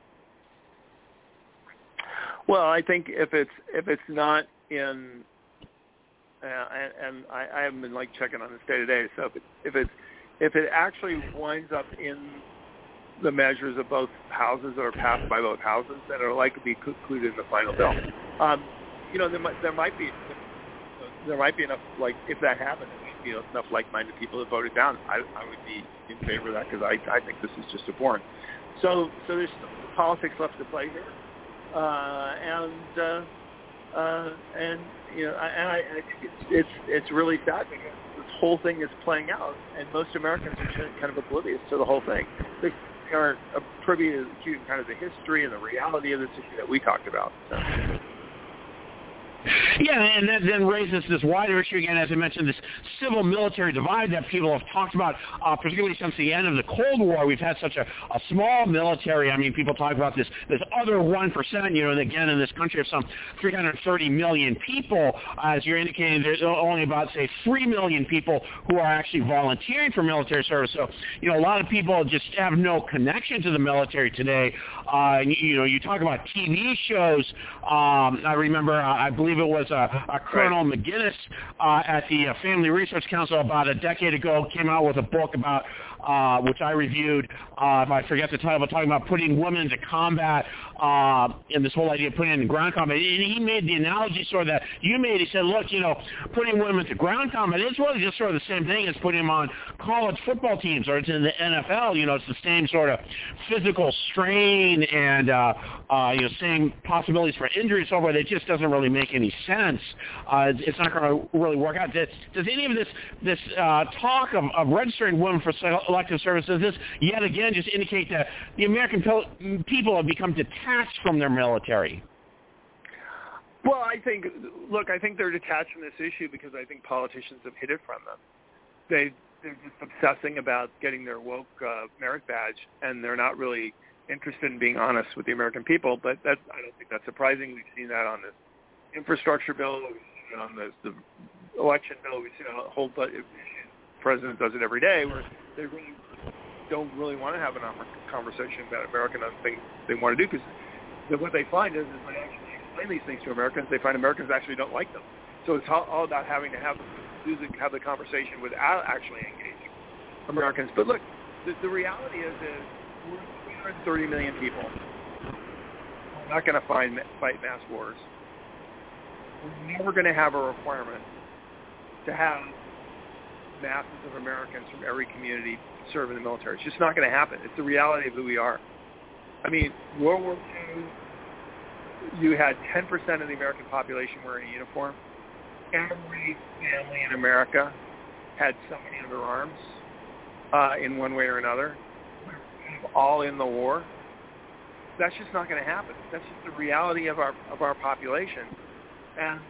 Well, I think if it's if it's not in, uh, and, and I, I haven't been like checking on this day to day. So if it, if it's if it actually winds up in the measures of both houses that are passed by both houses, then it'll likely be included in the final bill. Um, you know, there might there might be there might be enough, like if that happened. You know, enough like-minded people that voted down. I, I would be in favor of that because I, I think this is just abhorrent. So, so there's politics left to play here, uh, and uh, uh, and you know, I, and I, I think it's, it's it's really sad because this whole thing is playing out, and most Americans are kind of oblivious to the whole thing. They aren't privy to kind of the history and the reality of this issue that we talked about. So. Yeah, and that then raises this wider issue again, as I mentioned, this civil-military divide that people have talked about, uh, particularly since the end of the Cold War. We've had such a, a small military. I mean, people talk about this this other one percent, you know, and again, in this country of some three hundred thirty million people, as you're indicating, there's only about, say, three million people who are actually volunteering for military service. So, you know, a lot of people just have no connection to the military today. Uh, you, you know, you talk about T V shows. Um, I remember, uh, I believe, it was uh, uh, Colonel right. McGinnis uh, at the uh, Family Research Council about a decade ago came out with a book about, uh, which I reviewed, uh, if I forget the title, but talking about putting women into combat uh, and this whole idea of putting them in ground combat. And he made the analogy sort of that you made. He said, look, you know, putting women into ground combat, it's really just sort of the same thing as putting them on college football teams or it's in the N F L. You know, it's the same sort of physical strain and, uh, uh, you know, same possibilities for injury and so forth. It just doesn't really make any sense. Uh, it's not going to really work out. Does, does any of this this uh, talk of, of registering women for elective service, does this yet again just indicate that the American people have become detached from their military? Well, I think, look, I think they're detached from this issue because I think politicians have hid it from them. They, they're just obsessing about getting their woke uh, merit badge, and they're not really interested in being honest with the American people. But that, I don't think that's surprising. We've seen that on the infrastructure bill, we've seen it on the, the election bill, we've seen a whole bunch. The president does it every day, where they really don't really want to have a conversation about American things they want to do, because what they find is, is when they actually explain these things to Americans, they find Americans actually don't like them. So it's all, all about having to have do the, have the conversation without actually engaging Americans. But look, the, the reality is, is we're three hundred thirty million people. We're not going to find fight mass wars. We're never going to have a requirement to have masses of Americans from every community serve in the military. It's just not going to happen. It's the reality of who we are. I mean, World War Two, you had ten percent of the American population wearing a uniform. Every family in America had somebody under arms uh, in one way or another. We're all in the war. That's just not going to happen. That's just the reality of our of our population. And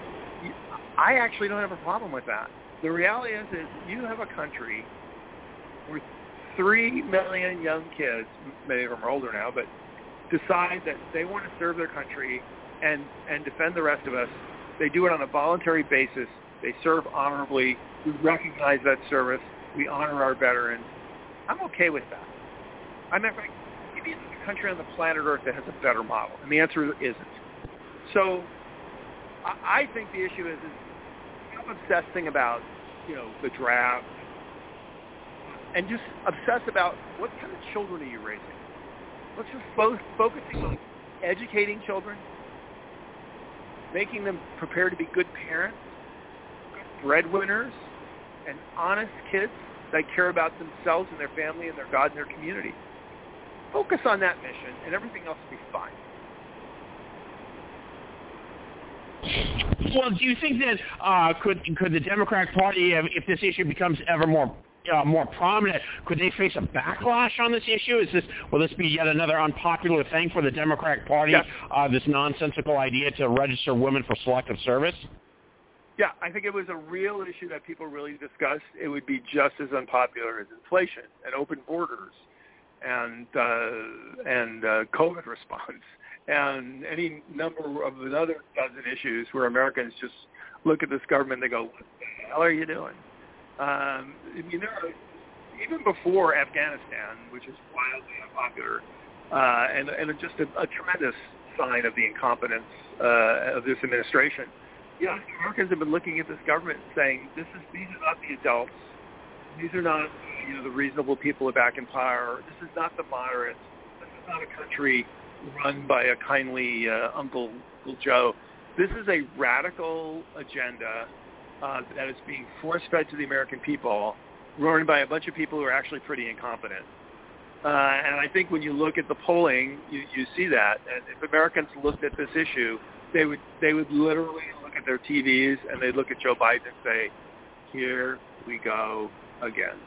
I actually don't have a problem with that. The reality is, is you have a country where three million young kids, many of them are older now, but decide that they want to serve their country and, and defend the rest of us. They do it on a voluntary basis. They serve honorably. We recognize that service. We honor our veterans. I'm okay with that. I'm not going to give you a country on the planet Earth that has a better model, and the answer isn't. So I, I think the issue is, is I'm obsessing about, you know, the draft, and just obsess about what kind of children are you raising. Let's just both focusing on educating children, making them prepared to be good parents, good breadwinners, and honest kids that care about themselves and their family and their God and their community. Focus on that mission, and everything else will be fine. Well, do you think that uh, could could the Democratic Party, if, if this issue becomes ever more uh, more prominent, could they face a backlash on this issue? Is this will this be yet another unpopular thing for the Democratic Party? Yeah. Uh, this nonsensical idea to register women for selective service? Yeah, I think it was a real issue that people really discussed. It would be just as unpopular as inflation and open borders and uh, and uh, COVID response and any number of another dozen issues where Americans just look at this government and they go, what the hell are you doing? Um, I mean, there are, even before Afghanistan, which is wildly unpopular, uh, and, and just a, a tremendous sign of the incompetence uh, of this administration, you know, Americans have been looking at this government and saying, this is, these are not the adults. These are not, you know, the reasonable people back in power. This is not the moderates. This is not a country run by a kindly uh, Uncle, Uncle Joe. This is a radical agenda uh, that is being force-fed to the American people, run by a bunch of people who are actually pretty incompetent. Uh, and I think when you look at the polling, you, you see that. And if Americans looked at this issue, they would they would literally look at their T Vs and they'd look at Joe Biden and say, here we go again.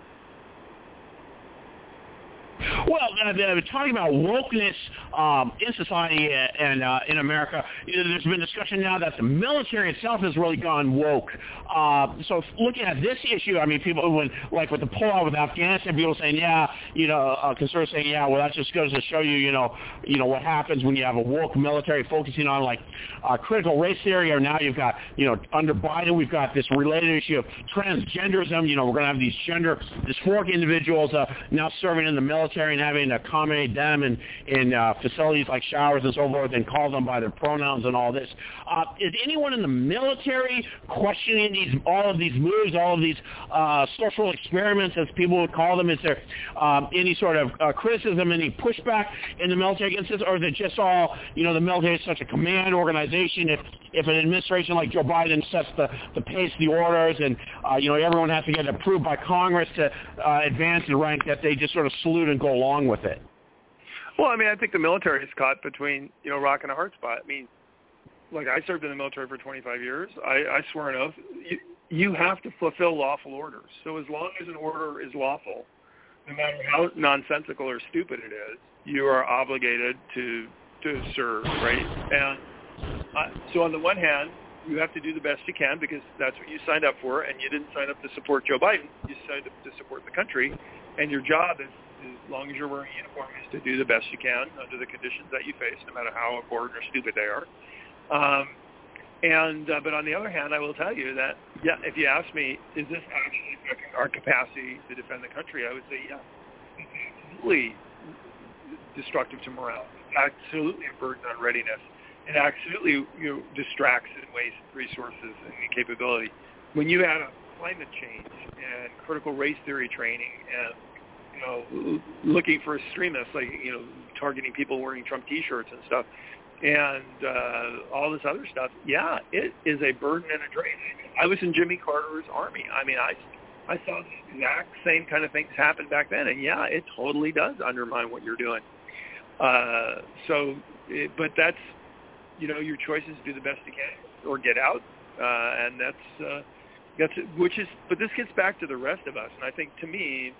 Well, uh, uh, talking about wokeness um, in society and uh, in America, you know, there's been discussion now that the military itself has really gone woke. Uh, so looking at this issue, I mean, people, when like with the pullout with Afghanistan, people saying, yeah, you know, uh, conservatives saying, yeah, well, that just goes to show you, you know, you know what happens when you have a woke military focusing on like uh, critical race theory, or now you've got, you know, under Biden, we've got this related issue of transgenderism. You know, we're going to have these gender dysphoric individuals uh, now serving in the military and having to accommodate them in, in uh, facilities like showers and so forth and call them by their pronouns and all this. Uh, is anyone in the military questioning these, all of these moves, all of these uh, social experiments, as people would call them? Is there um, any sort of uh, criticism, any pushback in the military against this, or is it just all, you know, the military is such a command organization? If, if an administration like Joe Biden sets the, the pace, the orders, and, uh, you know, everyone has to get approved by Congress to uh, advance in rank, that they just sort of salute and go along with it? Well, I mean, I think the military is caught between, you know, rock and a hard spot. I mean, like, I served in the military for twenty-five years. I, I swear an oath. You, you have to fulfill lawful orders. So as long as an order is lawful, no matter how nonsensical or stupid it is, you are obligated to to serve, right? And uh, so on the one hand, you have to do the best you can because that's what you signed up for, and you didn't sign up to support Joe Biden. You signed up to support the country, and your job is, as long as you're wearing a uniform, is to do the best you can under the conditions that you face, no matter how important or stupid they are. Um, and uh, but on the other hand, I will tell you that, yeah, if you ask me, is this actually affecting our capacity to defend the country, I would say, yeah, it's absolutely destructive to morale. It's absolutely a burden on readiness. It absolutely, you know, distracts and wastes resources and capability. When you add up climate change and critical race theory training and, you know, looking for extremists, like, you know, targeting people wearing Trump T-shirts and stuff, and uh, all this other stuff, yeah, it is a burden and a drain. I was in Jimmy Carter's army. I mean, I, I saw the exact same kind of things happen back then, and yeah, it totally does undermine what you're doing. Uh, so, it, but that's, you know, your choice is do the best you can or get out, uh, and that's, uh, that's which is, but this gets back to the rest of us, and I think to me,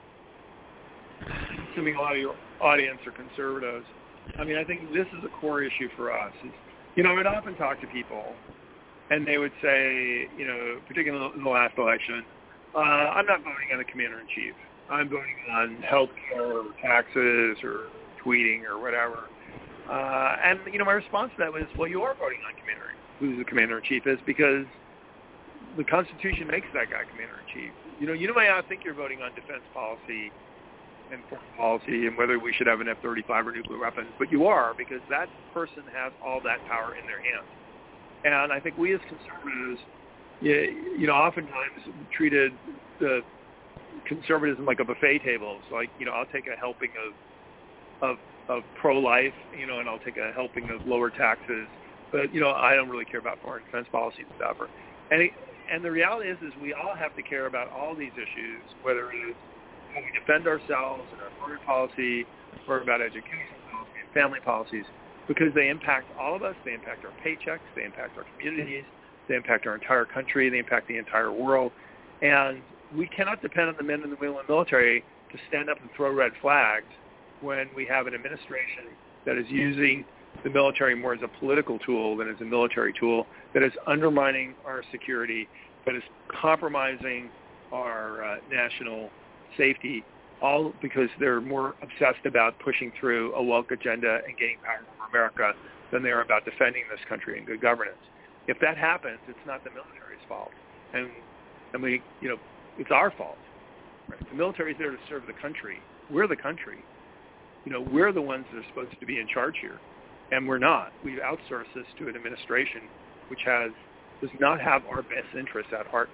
assuming a lot of your audience are conservatives, I mean, I think this is a core issue for us. Is, you know, I would often talk to people, and they would say, you know, particularly in the last election, uh, I'm not voting on the commander-in-chief. I'm voting on health care or taxes or tweeting or whatever. Uh, and, you know, my response to that was, well, you are voting on commander, who the commander-in-chief is, because the Constitution makes that guy commander-in-chief. You know, you may not think you're voting on defense policy and foreign policy and whether we should have an F thirty-five or nuclear weapons, but you are, because that person has all that power in their hands. And I think we as conservatives, you know, oftentimes treated the conservatism like a buffet table. It's like, you know, I'll take a helping of of of pro-life, you know, and I'll take a helping of lower taxes, but, you know, I don't really care about foreign defense policy and stuff. Or, and, it, and the reality is, is we all have to care about all these issues, whether it is when we defend ourselves and our foreign policy, or about education policy and family policies, because they impact all of us. They impact our paychecks. They impact our communities. They impact our entire country. They impact the entire world. And we cannot depend on the men and the women in the military to stand up and throw red flags when we have an administration that is using the military more as a political tool than as a military tool, that is undermining our security, that is compromising our uh, national safety, all because they're more obsessed about pushing through a woke agenda and getting power over America than they are about defending this country and good governance. If that happens, it's not the military's fault. And, and we, you know, it's our fault. Right? The military is there to serve the country. We're the country. You know, we're the ones that are supposed to be in charge here. And we're not. We've outsourced this to an administration which has does not have our best interests at heart.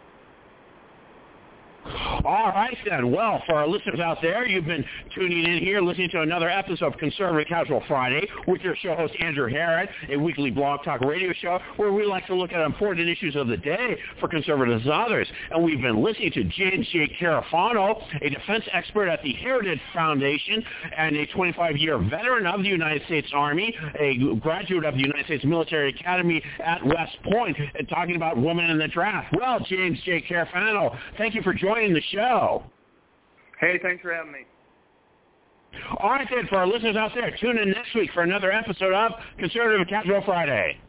All right, then. Well, for our listeners out there, you've been tuning in here, listening to another episode of Conservative Casual Friday with your show host, Andrew Herod, a weekly blog talk radio show where we like to look at important issues of the day for conservatives and others. And we've been listening to James J. Carafano, a defense expert at the Heritage Foundation and a twenty-five-year veteran of the United States Army, a graduate of the United States Military Academy at West Point, and talking about women in the draft. Well, James J. Carafano, thank you for joining the show. Hey, thanks for having me. All right, then, for our listeners out there, tune in next week for another episode of Conservative Casual Friday.